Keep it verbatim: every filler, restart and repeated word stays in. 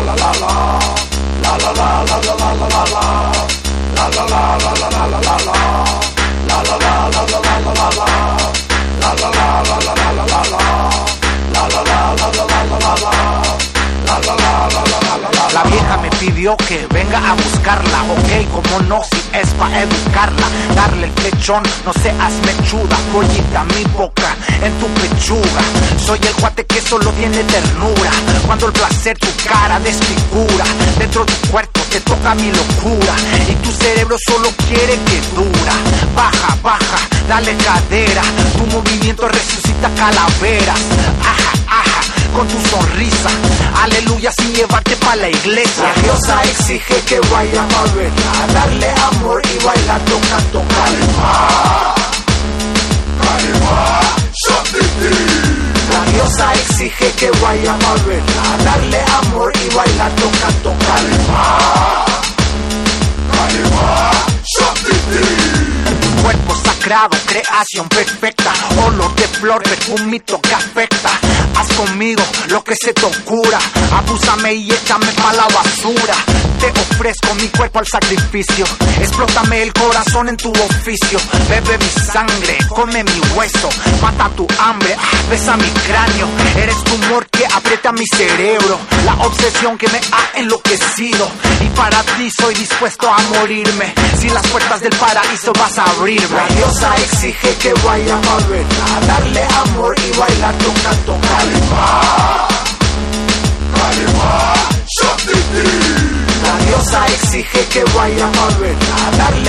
La vieja me pidió que venga a buscarla, ok, como no, si es pa' educarla. Darle el flechón, no seas mechuda, pollita mi boca en tu pechuga. Soy el cuate que solo tiene ternura, cuando el placer tu cara desfigura. Dentro de tu cuerpo te toca mi locura, y tu cerebro solo quiere que dura. Baja, baja, dale cadera, tu movimiento resucita calaveras. Aja, aja, con tu sonrisa, aleluya, sin llevarte pa' la iglesia. La diosa exige que vayamos a verla, a darle amor y bailar, toca, toca. Calima, calima, shotiti. La diosa exige que vayamos a verla, a darle amor y bailar, toca, toca. Calima, calima, shotiti. Cuerpo sagrado, creación perfecta, olor de flor, perfumito que afecta. Haz conmigo lo que se te ocurra, abúsame y échame pa' la basura. Te ofrezco mi cuerpo al sacrificio, explótame el corazón en tu oficio. Bebe mi sangre, come mi hueso, mata tu hambre, besa mi cráneo. Eres tu humor que aprieta mi cerebro, la obsesión que me ha enloquecido. Y para ti soy dispuesto a morirme, si las puertas del paraíso vas a abrirme. La diosa exige que vayamos a verla, a darle amor y bailar, toca, toca. Calima, calima, shotiti. La diosa exige que vayamos a verla, a darle